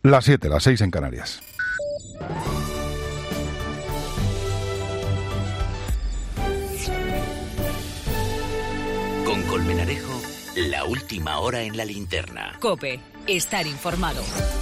Las 7, las 6 en Canarias. Con Colmenarejo, la última hora en la linterna. COPE, estar informado.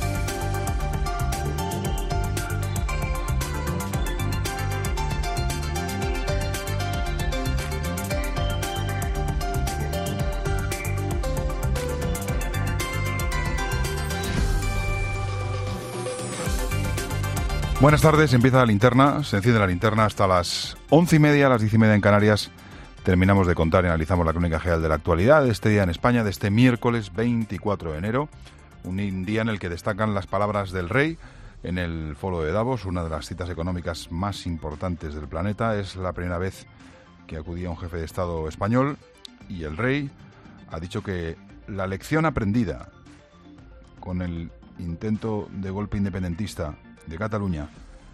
Buenas tardes, empieza la linterna, se enciende la linterna hasta las 11:30, las 10:30 en Canarias. Terminamos de contar y analizamos la crónica general de la actualidad de este día en España, de este miércoles 24 de enero, un día en el que destacan las palabras del rey en el Foro de Davos, una de las citas económicas más importantes del planeta. Es la primera vez que acudía un jefe de Estado español y el rey ha dicho que la lección aprendida con el intento de golpe independentista de Cataluña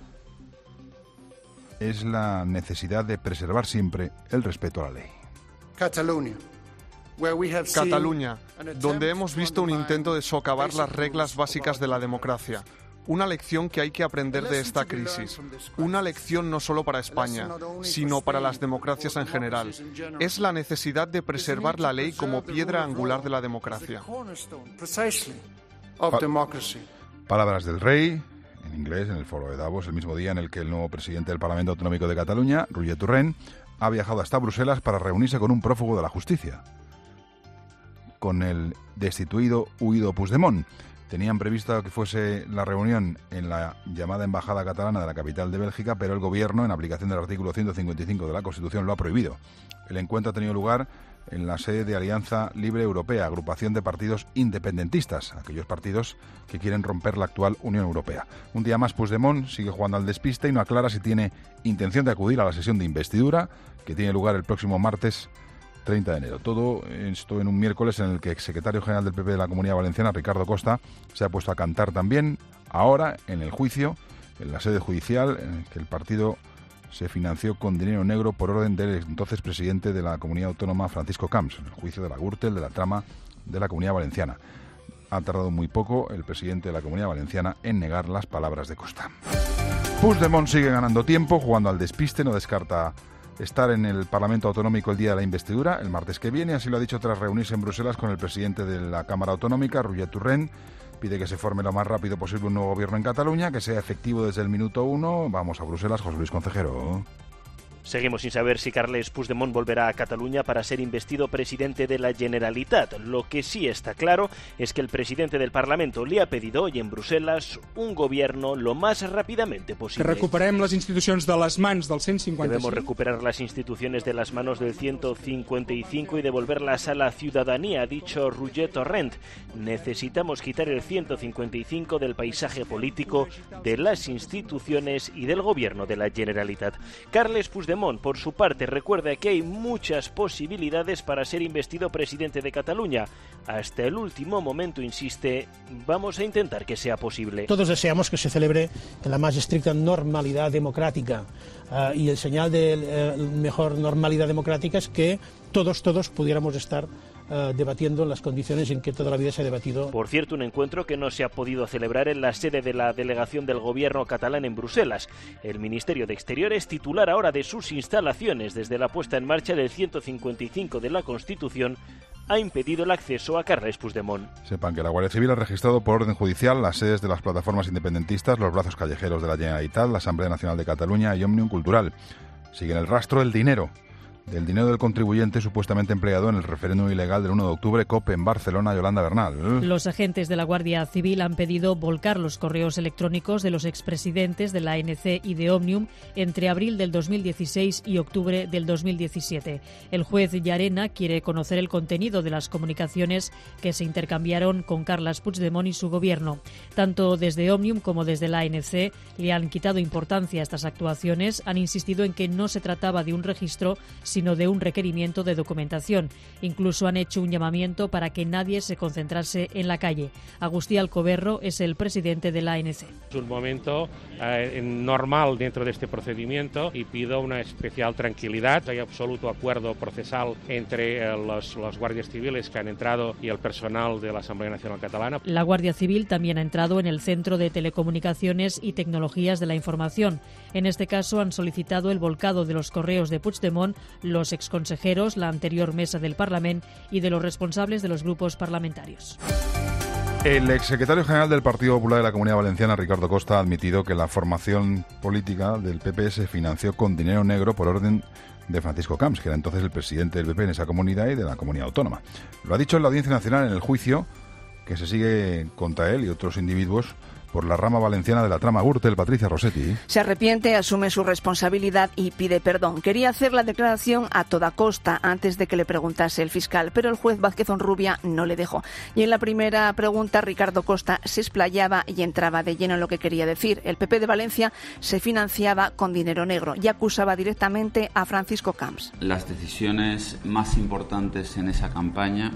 es la necesidad de preservar siempre el respeto a la ley. Cataluña, donde hemos visto un intento de socavar las reglas básicas de la democracia. Una lección que hay que aprender de esta crisis. Una lección no solo para España, sino para las democracias en general. Es la necesidad de preservar la ley como piedra angular de la democracia. Palabras del rey en inglés en el Foro de Davos, el mismo día en el que el nuevo presidente del Parlamento Autonómico de Cataluña, Roger Torrent, ha viajado hasta Bruselas para reunirse con un prófugo de la justicia, con el destituido huido Puigdemont. Tenían previsto que fuese la reunión en la llamada Embajada Catalana de la capital de Bélgica, pero el Gobierno, en aplicación del artículo 155 de la Constitución, lo ha prohibido. El encuentro ha tenido lugar en la sede de Alianza Libre Europea, agrupación de partidos independentistas, aquellos partidos que quieren romper la actual Unión Europea. Un día más, Puigdemont sigue jugando al despiste y no aclara si tiene intención de acudir a la sesión de investidura que tiene lugar el próximo martes 30 de enero. Todo esto en un miércoles en el que el secretario general del PP de la Comunidad Valenciana, Ricardo Costa, se ha puesto a cantar también, ahora, en el juicio, en la sede judicial, en el que el partido se financió con dinero negro por orden del entonces presidente de la Comunidad Autónoma, Francisco Camps, en el juicio de la Gürtel, de la trama de la Comunidad Valenciana. Ha tardado muy poco el presidente de la Comunidad Valenciana en negar las palabras de Costa. Puigdemont sigue ganando tiempo, jugando al despiste, no descarta estar en el Parlamento Autonómico el día de la investidura, el martes que viene, así lo ha dicho tras reunirse en Bruselas con el presidente de la Cámara Autonómica, Roger Torrent. Pide que se forme lo más rápido posible un nuevo gobierno en Cataluña, que sea efectivo desde el minuto 1. Vamos a Bruselas, José Luis Concejero. Seguimos sin saber si Carles Puigdemont volverá a Cataluña para ser investido presidente de la Generalitat. Lo que sí está claro es que el presidente del Parlamento le ha pedido hoy en Bruselas un gobierno lo más rápidamente posible. Recuperem les institucions de les mans del 155. Debemos recuperar las instituciones de las manos del 155 y devolverlas a la ciudadanía, ha dicho Roger Torrent. Necesitamos quitar el 155 del paisaje político, de las instituciones y del gobierno de la Generalitat. Carles Puigdemont, por su parte, recuerda que hay muchas posibilidades para ser investido presidente de Cataluña. Hasta el último momento, insiste, vamos a intentar que sea posible. Todos deseamos que se celebre en la más estricta normalidad democrática. Y el señal de mejor normalidad democrática es que todos pudiéramos estar debatiendo en las condiciones en que toda la vida se ha debatido. Por cierto, un encuentro que no se ha podido celebrar en la sede de la delegación del gobierno catalán en Bruselas. El Ministerio de Exteriores, titular ahora de sus instalaciones desde la puesta en marcha del 155 de la Constitución, ha impedido el acceso a Carles Puigdemont. Sepan que la Guardia Civil ha registrado por orden judicial las sedes de las plataformas independentistas, los brazos callejeros de la Generalitat, la Asamblea Nacional de Cataluña y Òmnium Cultural. Siguen el rastro del dinero del contribuyente supuestamente empleado en el referéndum ilegal del 1 de octubre, COP en Barcelona. Yolanda Bernal. Los agentes de la Guardia Civil han pedido volcar los correos electrónicos de los expresidentes de la ANC y de Òmnium entre abril del 2016 y octubre del 2017. El juez Llarena quiere conocer el contenido de las comunicaciones que se intercambiaron con Carles Puigdemont y su gobierno. Tanto desde Òmnium como desde la ANC le han quitado importancia a estas actuaciones, han insistido en que no se trataba de un registro, sino sino de un requerimiento de documentación. Incluso han hecho un llamamiento para que nadie se concentrase en la calle. Agustí Alcoberro es el presidente de la ANC. Es un momento normal dentro de este procedimiento y pido una especial tranquilidad. Hay absoluto acuerdo procesal entre los guardias civiles que han entrado y el personal de la Asamblea Nacional Catalana. La Guardia Civil también ha entrado en el Centro de Telecomunicaciones y Tecnologías de la Información. En este caso han solicitado el volcado de los correos de Puigdemont, los exconsejeros, la anterior mesa del Parlament y de los responsables de los grupos parlamentarios. El exsecretario general del Partido Popular de la Comunidad Valenciana, Ricardo Costa, ha admitido que la formación política del PP se financió con dinero negro por orden de Francisco Camps, que era entonces el presidente del PP en esa comunidad y de la comunidad autónoma. Lo ha dicho en la Audiencia Nacional en el juicio que se sigue contra él y otros individuos por la rama valenciana de la trama Gürtel. Patricia Rossetti. Se arrepiente, asume su responsabilidad y pide perdón. Quería hacer la declaración a toda costa antes de que le preguntase el fiscal, pero el juez Vázquez Onrubia no le dejó. Y en la primera pregunta, Ricardo Costa se explayaba y entraba de lleno en lo que quería decir. El PP de Valencia se financiaba con dinero negro y acusaba directamente a Francisco Camps. Las decisiones más importantes en esa campaña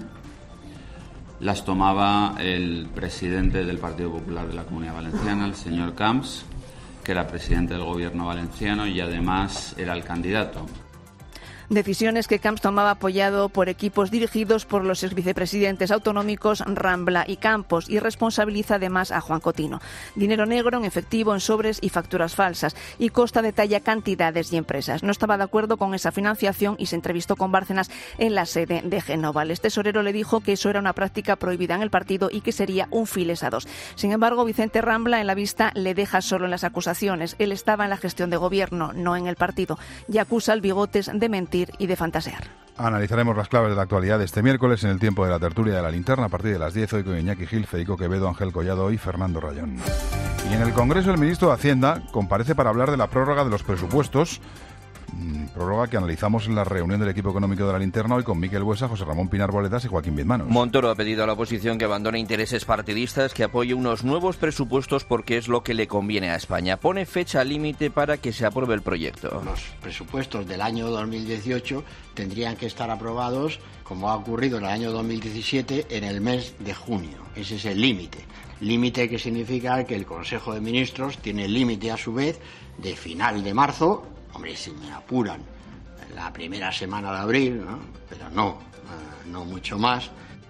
las tomaba el presidente del Partido Popular de la Comunidad Valenciana, el señor Camps, que era presidente del gobierno valenciano y además era el candidato. Decisiones que Camps tomaba apoyado por equipos dirigidos por los exvicepresidentes autonómicos Rambla y Campos, y responsabiliza además a Juan Cotino. Dinero negro en efectivo, en sobres y facturas falsas, y Costa detalla cantidades y empresas. No estaba de acuerdo con esa financiación y se entrevistó con Bárcenas en la sede de Génova. El tesorero le dijo que eso era una práctica prohibida en el partido y que sería un files a dos. Sin embargo, Vicente Rambla en la vista le deja solo en las acusaciones. Él estaba en la gestión de gobierno, no en el partido, y acusa al Bigotes de mentir y de fantasear. Analizaremos las claves de la actualidad de este miércoles en el tiempo de la tertulia de la linterna a partir de las 10, hoy con Iñaki Gil, Federico Quevedo, Ángel Collado y Fernando Rayón. Y en el Congreso el ministro de Hacienda comparece para hablar de la prórroga de los presupuestos, prórroga que analizamos en la reunión del equipo económico de la linterna hoy con Miquel Buesa, José Ramón Pinar Boledas y Joaquín Bizmanos. Montoro ha pedido a la oposición que abandone intereses partidistas, que apoye unos nuevos presupuestos porque es lo que le conviene a España. Pone fecha límite para que se apruebe el proyecto. Los presupuestos del año 2018 tendrían que estar aprobados, como ha ocurrido en el año 2017, en el mes de junio. Ese es el límite. Límite que significa que el Consejo de Ministros tiene límite a su vez de final de marzo. Hombre, si me apuran, la primera semana de abril, ¿no? Pero no mucho más.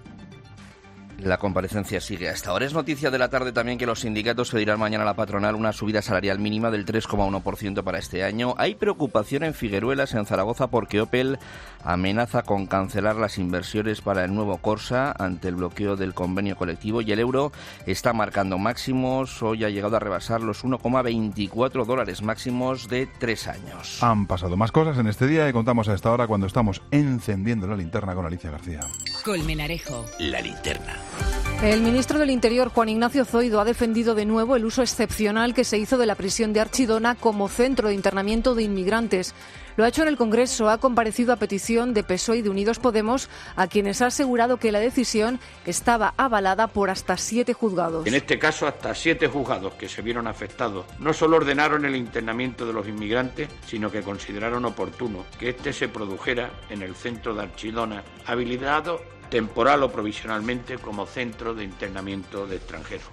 La comparecencia sigue hasta ahora. Es noticia de la tarde también que los sindicatos pedirán mañana a la patronal una subida salarial mínima del 3,1% para este año. Hay preocupación en Figueruelas, en Zaragoza, porque Opel amenaza con cancelar las inversiones para el nuevo Corsa ante el bloqueo del convenio colectivo, y el euro está marcando máximos. Hoy ha llegado a rebasar los $1,24 máximos de 3 años. Han pasado más cosas en este día y contamos a esta hora cuando estamos encendiendo la linterna con Alicia García. Colmenarejo, la linterna. El ministro del Interior, Juan Ignacio Zoido, ha defendido de nuevo el uso excepcional que se hizo de la prisión de Archidona como centro de internamiento de inmigrantes. Lo ha hecho en el Congreso, ha comparecido a petición de PSOE y de Unidos Podemos, a quienes ha asegurado que la decisión estaba avalada por hasta 7 juzgados. En este caso, hasta 7 juzgados que se vieron afectados no solo ordenaron el internamiento de los inmigrantes, sino que consideraron oportuno que este se produjera en el centro de Archidona, habilitado temporal o provisionalmente como centro de internamiento de extranjeros.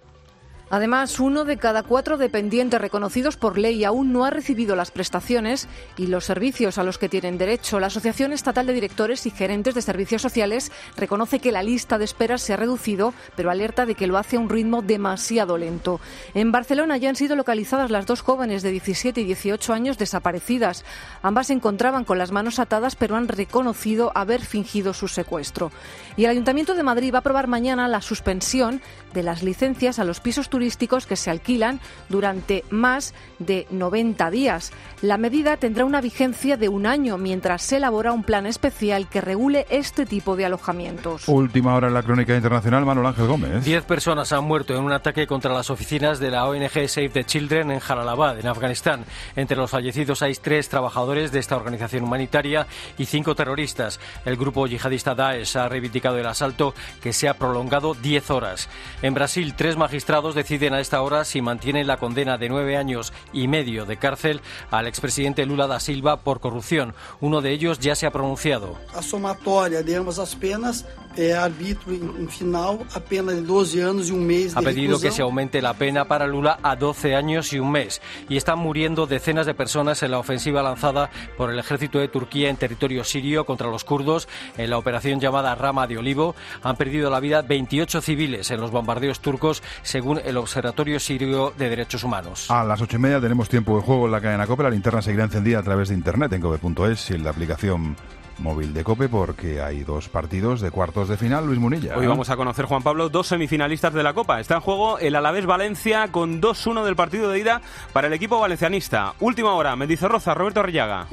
Además, 1 de cada 4 dependientes reconocidos por ley aún no ha recibido las prestaciones y los servicios a los que tienen derecho. La Asociación Estatal de Directores y Gerentes de Servicios Sociales reconoce que la lista de espera se ha reducido, pero alerta de que lo hace a un ritmo demasiado lento. En Barcelona ya han sido localizadas las 2 jóvenes de 17 y 18 años desaparecidas. Ambas se encontraban con las manos atadas, pero han reconocido haber fingido su secuestro. Y el Ayuntamiento de Madrid va a aprobar mañana la suspensión de las licencias a los pisos turísticos que se alquilan durante más de 90 días. La medida tendrá una vigencia de 1 año mientras se elabora un plan especial que regule este tipo de alojamientos. Última hora en la crónica internacional, Manuel Ángel Gómez. 10 personas han muerto en un ataque contra las oficinas de la ONG Save the Children en Jalalabad, en Afganistán. Entre los fallecidos hay 3 trabajadores de esta organización humanitaria y 5 terroristas. El grupo yihadista Daesh ha reivindicado el asalto, que se ha prolongado 10 horas. En Brasil, 3 magistrados deciden a esta hora si mantienen la condena de 9 años y medio de cárcel al expresidente Lula da Silva por corrupción. Uno de ellos ya se ha pronunciado. A somatória de ambas as penas arbitro final a pena de 12 años y un mes. Ha pedido que se aumente la pena para Lula a 12 años y un mes. Y están muriendo decenas de personas en la ofensiva lanzada por el ejército de Turquía en territorio sirio contra los kurdos. En la operación llamada Rama de Olivo han perdido la vida 28 civiles en los bombardeos turcos, según el Observatorio Sirio de Derechos Humanos. A las 8:30 tenemos tiempo de juego en la cadena COPE. La linterna seguirá encendida a través de internet en cope.es y en la aplicación móvil de COPE, porque hay 2 partidos de cuartos de final. Luis Munilla. Hoy vamos a conocer, Juan Pablo, 2 semifinalistas de la Copa. Está en juego el Alavés-Valencia con 2-1 del partido de ida para el equipo valencianista. Última hora, Mendizorroza, Roberto Arrillaga.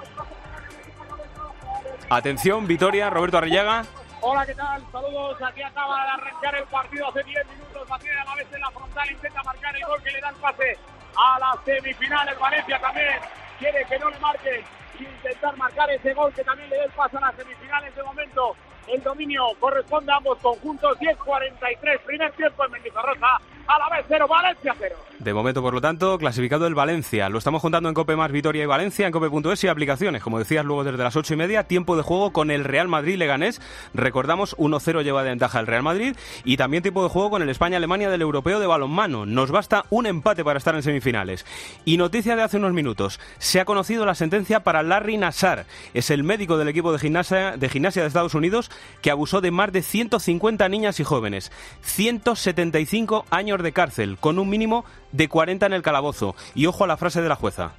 Atención, Vitoria, Roberto Arrillaga. Hola, ¿qué tal? Saludos. Aquí acaba de arrancar el partido hace 10 minutos. Batalla a la vez en la frontal, intenta marcar el gol que le da el pase a las semifinales. Valencia también quiere que no le marquen, intentar marcar ese gol que también le dé el paso a las semifinales. De momento el dominio corresponde a ambos conjuntos. 10:43, primer tiempo en Mendizorroza. Alavés 0, Valencia 0. De momento, por lo tanto, clasificado el Valencia. Lo estamos juntando en COPE más Vitoria y Valencia, en cope.es y aplicaciones. Como decías, luego desde las 8:30, tiempo de juego con el Real Madrid-Leganés. Recordamos, 1-0 lleva de ventaja el Real Madrid. Y también tiempo de juego con el España-Alemania del Europeo de Balonmano. Nos basta un empate para estar en semifinales. Y noticia de hace unos minutos. Se ha conocido la sentencia para Larry Nassar. Es el médico del equipo de gimnasia de Estados Unidos que abusó de más de 150 niñas y jóvenes. 175 años de cárcel, con un mínimo de 40 en el calabozo. Y ojo a la frase de la jueza.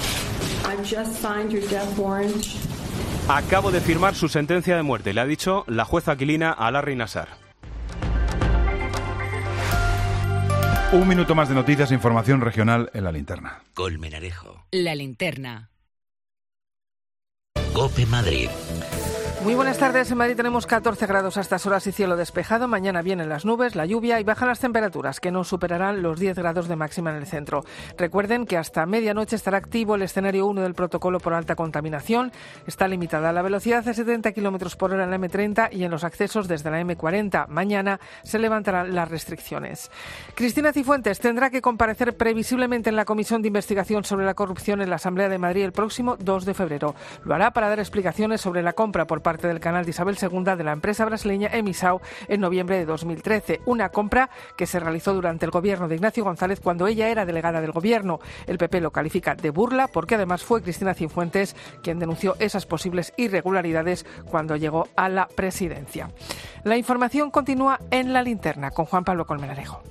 Acabo de firmar su sentencia de muerte, le ha dicho la jueza Aquilina a Larry Nassar. Un minuto más de noticias e información regional en la linterna. Colmenarejo. La linterna. COPE Madrid. Muy buenas tardes. En Madrid tenemos 14 grados a estas horas y cielo despejado. Mañana vienen las nubes, la lluvia y bajan las temperaturas, que no superarán los 10 grados de máxima en el centro. Recuerden que hasta medianoche estará activo el escenario 1 del protocolo por alta contaminación. Está limitada la velocidad a 70 km por hora en la M30 y en los accesos desde la M40. Mañana se levantarán las restricciones. Cristina Cifuentes tendrá que comparecer previsiblemente en la Comisión de Investigación sobre la Corrupción en la Asamblea de Madrid el próximo 2 de febrero. Lo hará para dar explicaciones sobre la compra por parte del canal de Isabel II de la empresa brasileña Emisau en noviembre de 2013. Una compra que se realizó durante el gobierno de Ignacio González cuando ella era delegada del gobierno. El PP lo califica de burla porque además fue Cristina Cifuentes quien denunció esas posibles irregularidades cuando llegó a la presidencia. La información continúa en la linterna con Juan Pablo Colmenarejo.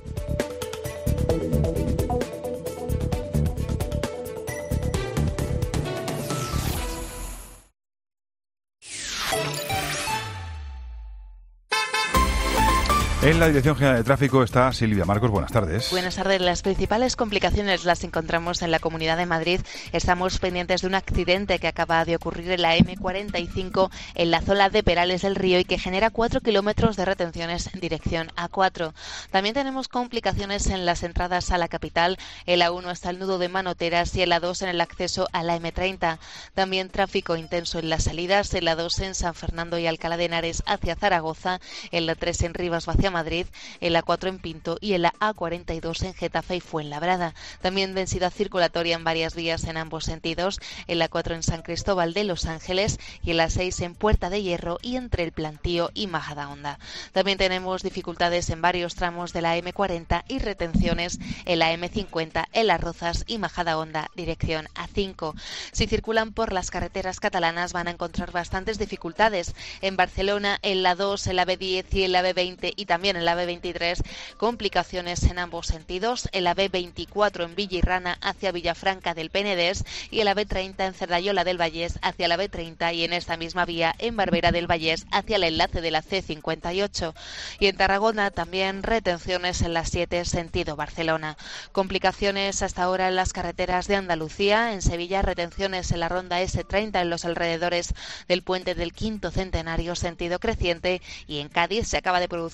En la Dirección General de Tráfico está Silvia Marcos. Buenas tardes. Buenas tardes. Las principales complicaciones las encontramos en la Comunidad de Madrid. Estamos pendientes de un accidente que acaba de ocurrir en la M45 en la zona de Perales del Río y que genera 4 kilómetros de retenciones en dirección A4. También tenemos complicaciones en las entradas a la capital. En la 1 está el nudo de Manoteras y en la 2 en el acceso a la M30. También tráfico intenso en las salidas. En la 2 en San Fernando y Alcalá de Henares hacia Zaragoza. En la 3 en Rivas hacia Madrid, en la 4 en Pinto y en la A42 en Getafe y Fuenlabrada. También densidad circulatoria en varias vías en ambos sentidos, en la 4 en San Cristóbal de Los Ángeles y en la 6 en Puerta de Hierro y entre el Plantío y Majadahonda. También tenemos dificultades en varios tramos de la M40 y retenciones en la M50 en Las Rozas y Majadahonda, dirección A5. Si circulan por las carreteras catalanas van a encontrar bastantes dificultades. En Barcelona, en la 2, en la B10 y en la B20 y también en la B23, complicaciones en ambos sentidos, en la B24 en Villirrana hacia Villafranca del Penedés y en la B30 en Cerdayola del Vallés hacia la B30 y en esta misma vía en Barbera del Vallés hacia el enlace de la C58. Y en Tarragona también retenciones en la 7 sentido Barcelona. Complicaciones hasta ahora en las carreteras de Andalucía, en Sevilla retenciones en la ronda S30 en los alrededores del puente del Quinto Centenario sentido creciente y en Cádiz se acaba de producir hace unos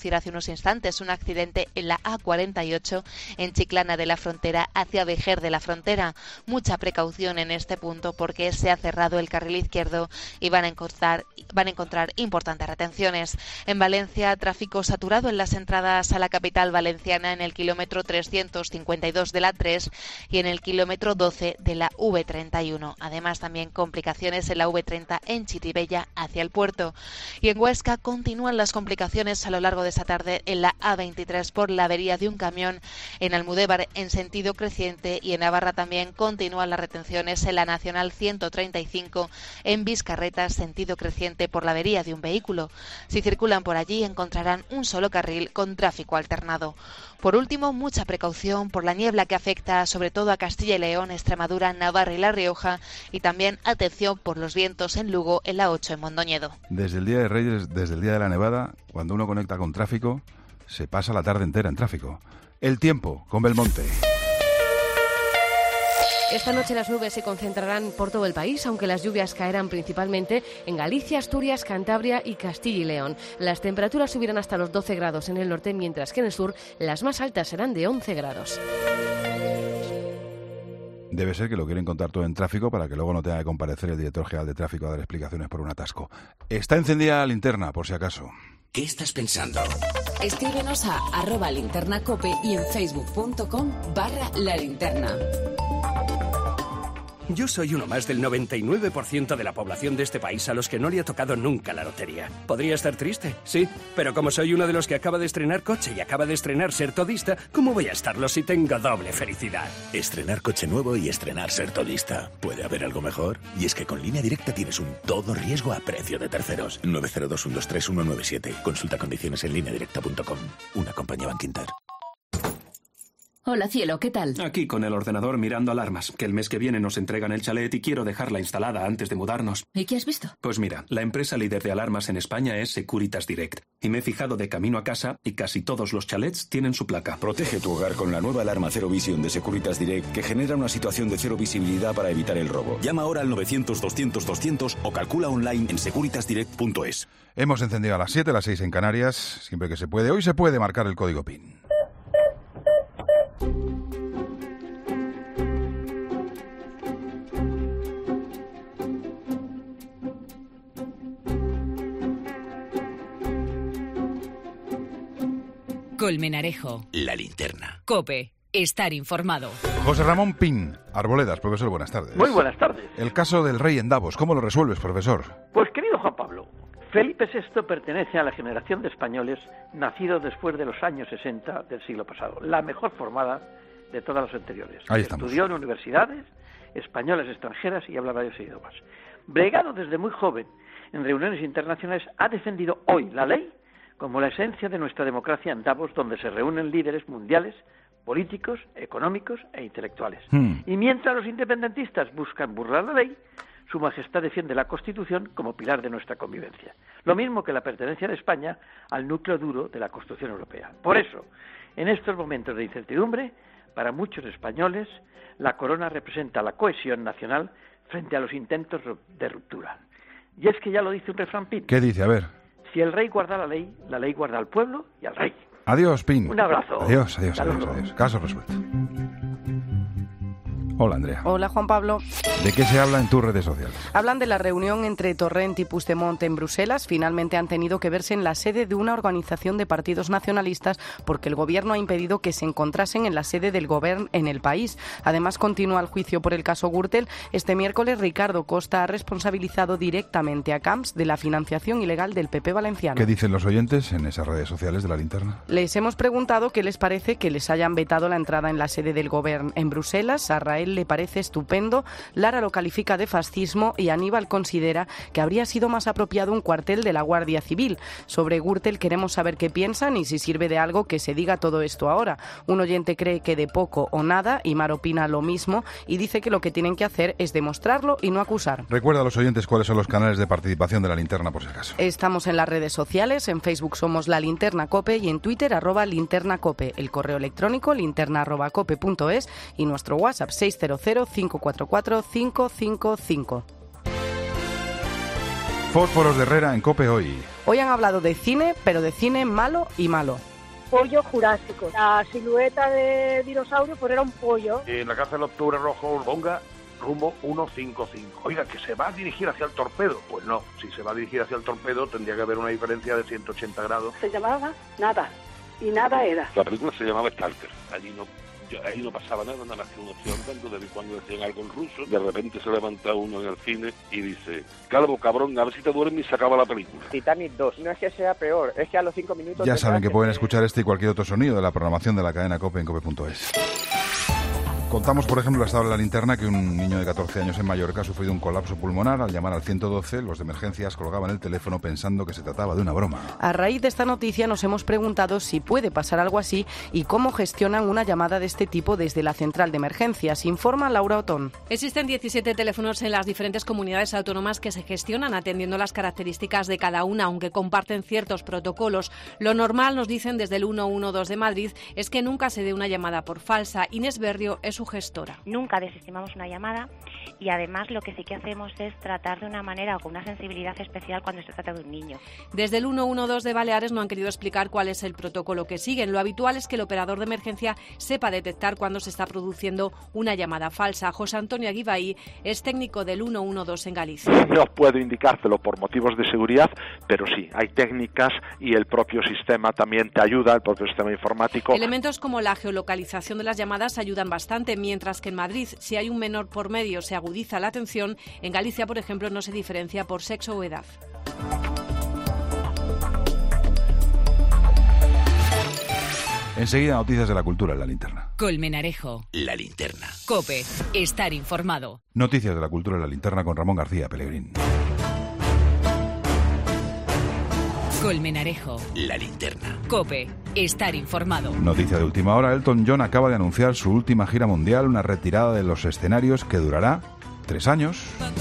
últimos instantes un accidente en la A48 en Chiclana de la Frontera hacia Vejer de la Frontera. Mucha precaución en este punto porque se ha cerrado el carril izquierdo y van a encontrar importantes retenciones. En Valencia, tráfico saturado en las entradas a la capital valenciana en el kilómetro 352 de la 3 y en el kilómetro 12 de la V31. Además, también complicaciones en la V30 en Chirivella hacia el puerto. Y en Huesca continúan las complicaciones a lo largo de esta tarde en la A23 por la avería de un camión en Almudévar en sentido creciente, y en Navarra también continúan las retenciones en la Nacional 135 en Viscarreta sentido creciente por la avería de un vehículo. Si circulan por allí encontrarán un solo carril con tráfico alternado. Por último, mucha precaución por la niebla que afecta sobre todo a Castilla y León, Extremadura, Navarra y La Rioja, y también atención por los vientos en Lugo, en la 8 en Mondoñedo. Desde el Día de Reyes, desde el Día de la Nevada, cuando uno conecta con tráfico, se pasa la tarde entera en tráfico. El tiempo con Belmonte. Esta noche las nubes se concentrarán por todo el país, aunque las lluvias caerán principalmente en Galicia, Asturias, Cantabria y Castilla y León. Las temperaturas subirán hasta los 12 grados en el norte, mientras que en el sur las más altas serán de 11 grados. Debe ser que lo quieren contar todo en tráfico para que luego no tenga que comparecer el director general de tráfico a dar explicaciones por un atasco. Está encendida la linterna, por si acaso. ¿Qué estás pensando? Escríbenos a @linternacope y en facebook.com/lalinterna. Yo soy uno más del 99% de la población de este país a los que no le ha tocado nunca la lotería. Podría estar triste, sí, pero como soy uno de los que acaba de estrenar coche y acaba de estrenar ser todista, ¿cómo voy a estarlo si tengo doble felicidad? Estrenar coche nuevo y estrenar ser todista. ¿Puede haber algo mejor? Y es que con Línea Directa tienes un todo riesgo a precio de terceros. 902-123-197. Consulta condiciones en lineadirecta.com. Una compañía Bankinter. Hola, cielo, ¿qué tal? Aquí con el ordenador mirando alarmas, que el mes que viene nos entregan el chalet y quiero dejarla instalada antes de mudarnos. ¿Y qué has visto? Pues mira, la empresa líder de alarmas en España es Securitas Direct. Y me he fijado de camino a casa y casi todos los chalets tienen su placa. Protege tu hogar con la nueva alarma Zero Vision de Securitas Direct, que genera una situación de cero visibilidad para evitar el robo. Llama ahora al 900-200-200 o calcula online en securitasdirect.es. Hemos encendido a las 7, a las 6 en Canarias, siempre que se puede. Hoy se puede marcar el código PIN. Colmenarejo. La linterna. COPE. Estar informado. José Ramón Pin, Arboledas, profesor, buenas tardes. Muy buenas tardes. El caso del rey en Davos, ¿cómo lo resuelves, profesor? Pues querido Juan Pablo, Felipe VI pertenece a la generación de españoles nacidos después de los años 60 del siglo pasado, la mejor formada de todas las anteriores. Ahí estamos. Estudió en universidades españolas extranjeras y habla varios idiomas. Bregado desde muy joven en reuniones internacionales, ha defendido hoy la ley como la esencia de nuestra democracia en Davos, donde se reúnen líderes mundiales, políticos, económicos e intelectuales. Y mientras los independentistas buscan burlar la ley, Su Majestad defiende la Constitución como pilar de nuestra convivencia. Lo mismo que la pertenencia de España al núcleo duro de la construcción europea. Por eso, en estos momentos de incertidumbre, para muchos españoles, la corona representa la cohesión nacional frente a los intentos de ruptura. Y es que ya lo dice un refrán Pin. ¿Qué dice? A ver. Si el rey guarda la ley guarda al pueblo y al rey. Adiós, Pin. Un abrazo. Adiós. Caso resuelto. Hola, Andrea. Hola, Juan Pablo. ¿De qué se habla en tus redes sociales? Hablan de la reunión entre Torrent y Puigdemont en Bruselas. Finalmente han tenido que verse en la sede de una organización de partidos nacionalistas porque el gobierno ha impedido que se encontrasen en la sede del gobierno en el país. Además, continúa el juicio por el caso Gürtel. Este miércoles, Ricardo Costa ha responsabilizado directamente a Camps de la financiación ilegal del PP valenciano. ¿Qué dicen los oyentes en esas redes sociales de la linterna? Les hemos preguntado qué les parece que les hayan vetado la entrada en la sede del gobierno en Bruselas. A Rael le parece estupendo, Lara lo califica de fascismo y Aníbal considera que habría sido más apropiado un cuartel de la Guardia Civil. Sobre Gürtel queremos saber qué piensan y si sirve de algo que se diga todo esto ahora. Un oyente cree que de poco o nada y Mar opina lo mismo y dice que lo que tienen que hacer es demostrarlo y no acusar. Recuerda a los oyentes cuáles son los canales de participación de la linterna por si acaso. Estamos en las redes sociales, en Facebook somos La Linterna Cope y en Twitter @linternacope, el correo electrónico linterna@cope.es y nuestro WhatsApp 600-544-555. Fósforos de Herrera en COPE hoy. Hoy han hablado de cine, pero de cine malo y malo. pollo jurásico. La silueta de dinosaurio pues era un pollo. En la cárcel Octubre Rojo, ponga rumbo 155. Oiga, ¿que se va a dirigir hacia el torpedo? Pues no, si se va a dirigir hacia el torpedo tendría que haber una diferencia de 180 grados. Se llamaba Nada, y nada era. La película se llamaba Stalker. Ahí no pasaba nada más que un opción, tanto de vez en cuando decían algo en ruso. De repente se levanta uno en el cine y dice: calvo, cabrón, a ver si te duermes, y se acaba la película. Titanic 2, no es que sea peor, es que a los 5 minutos... Ya saben que pueden escuchar este y cualquier otro sonido de la programación de la cadena COPE en cope.es. Contamos, por ejemplo, hasta ahora en la linterna que un niño de 14 años en Mallorca ha sufrido un colapso pulmonar. Al llamar al 112, los de emergencias colgaban el teléfono pensando que se trataba de una broma. A raíz de esta noticia nos hemos preguntado si puede pasar algo así y cómo gestionan una llamada de este tipo desde la central de emergencias. Informa Laura Otón. Existen 17 teléfonos en las diferentes comunidades autónomas que se gestionan atendiendo las características de cada una, aunque comparten ciertos protocolos. Lo normal, nos dicen desde el 112 de Madrid, es que nunca se dé una llamada por falsa. Inés Berrio es su gestora. Nunca desestimamos una llamada y además lo que sí que hacemos es tratar de una manera o con una sensibilidad especial cuando se trata de un niño. Desde el 112 de Baleares no han querido explicar cuál es el protocolo que siguen. Lo habitual es que el operador de emergencia sepa detectar cuando se está produciendo una llamada falsa. José Antonio Aguibaí es técnico del 112 en Galicia. No puedo indicártelo por motivos de seguridad, pero sí, hay técnicas y el propio sistema también te ayuda, el propio sistema informático. Elementos como la geolocalización de las llamadas ayudan bastante, mientras que en Madrid, si hay un menor por medio, se agudiza la atención. En Galicia, por ejemplo, no se diferencia por sexo o edad. Enseguida, noticias de la cultura en la linterna. Colmenarejo. La linterna. COPE. Estar informado. Noticias de la cultura en la linterna con Ramón García Pellegrín. Colmenarejo. La linterna. COPE. Estar informado. Noticia de última hora. Elton John acaba de anunciar su última gira mundial, una retirada de los escenarios que durará 3 años.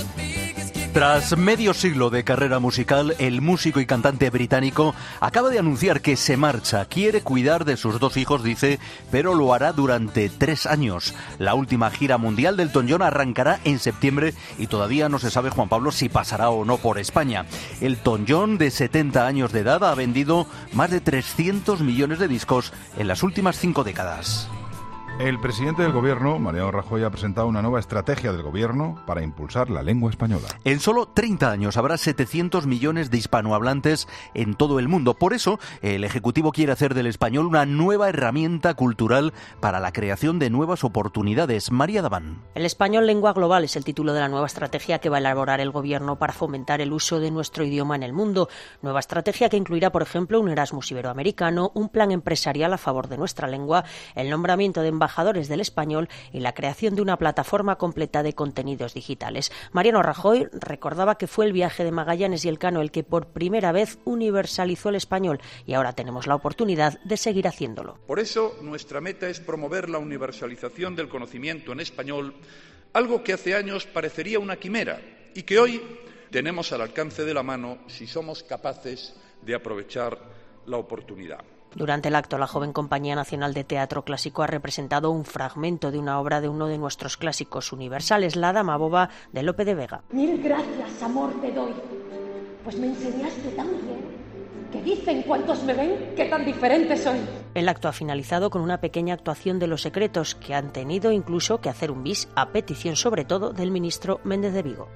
Tras medio siglo de carrera musical, el músico y cantante británico acaba de anunciar que se marcha. Quiere cuidar de sus 2 hijos, dice, pero lo hará durante 3 años. La última gira mundial del Elton John arrancará en septiembre y todavía no se sabe, Juan Pablo, si pasará o no por España. El Elton John, de 70 años de edad, ha vendido más de 300 millones de discos en las últimas 5 décadas. El presidente del gobierno, Mariano Rajoy, ha presentado una nueva estrategia del gobierno para impulsar la lengua española. En solo 30 años habrá 700 millones de hispanohablantes en todo el mundo. Por eso, el Ejecutivo quiere hacer del español una nueva herramienta cultural para la creación de nuevas oportunidades. María Daván. El español lengua global es el título de la nueva estrategia que va a elaborar el gobierno para fomentar el uso de nuestro idioma en el mundo. Nueva estrategia que incluirá, por ejemplo, un Erasmus iberoamericano, un plan empresarial a favor de nuestra lengua, el nombramiento de embajadores del español y la creación de una plataforma completa de contenidos digitales. Mariano Rajoy recordaba que fue el viaje de Magallanes y Elcano el que por primera vez universalizó el español y ahora tenemos la oportunidad de seguir haciéndolo. Por eso nuestra meta es promover la universalización del conocimiento en español, algo que hace años parecería una quimera y que hoy tenemos al alcance de la mano si somos capaces de aprovechar la oportunidad. Durante el acto, la joven Compañía Nacional de Teatro Clásico ha representado un fragmento de una obra de uno de nuestros clásicos universales, La Dama Boba, de Lope de Vega. Mil gracias, amor, te doy, pues me enseñaste tan bien que dicen cuantos me ven que tan diferente soy. El acto ha finalizado con una pequeña actuación de Los Secretos, que han tenido incluso que hacer un bis a petición sobre todo del ministro Méndez de Vigo.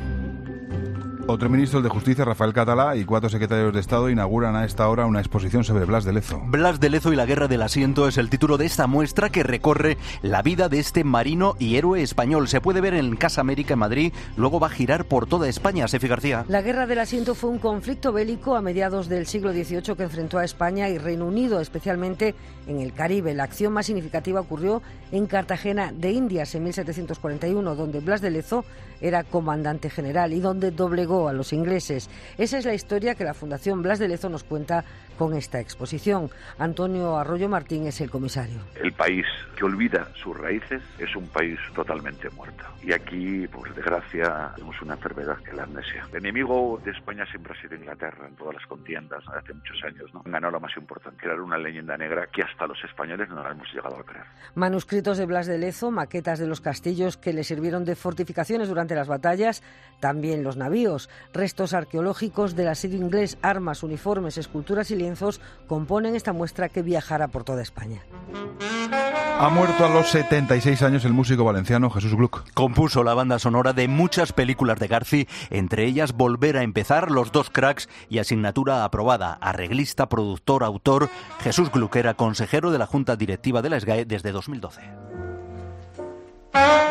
Otro ministro, el de Justicia, Rafael Catalá, y 4 secretarios de Estado inauguran a esta hora una exposición sobre Blas de Lezo. Blas de Lezo y la Guerra del Asiento es el título de esta muestra que recorre la vida de este marino y héroe español. Se puede ver en Casa América en Madrid, luego va a girar por toda España. Sefi García. La Guerra del Asiento fue un conflicto bélico a mediados del siglo XVIII que enfrentó a España y Reino Unido, especialmente en el Caribe. La acción más significativa ocurrió en Cartagena de Indias en 1741, donde Blas de Lezo era comandante general y donde doblegó a los ingleses. Esa es la historia que la Fundación Blas de Lezo nos cuenta con esta exposición. Antonio Arroyo Martín es el comisario. El país que olvida sus raíces es un país totalmente muerto. Y aquí, por desgracia, tenemos una enfermedad que es la amnesia. El enemigo de España siempre ha sido Inglaterra en todas las contiendas hace muchos años, ¿no? Ganó lo más importante, crear una leyenda negra que hasta los españoles no la hemos llegado a creer. Manuscritos de Blas de Lezo, maquetas de los castillos que le sirvieron de fortificaciones durante las batallas, también los navíos. históricos. Restos arqueológicos del asedio inglés, armas, uniformes, esculturas y lienzos componen esta muestra que viajará por toda España. Ha muerto a los 76 años el músico valenciano Jesús Gluck. Compuso la banda sonora de muchas películas de Garci, entre ellas Volver a empezar, Los dos cracks y Asignatura aprobada. Arreglista, productor, autor, Jesús Gluck era consejero de la Junta Directiva de la SGAE desde 2012.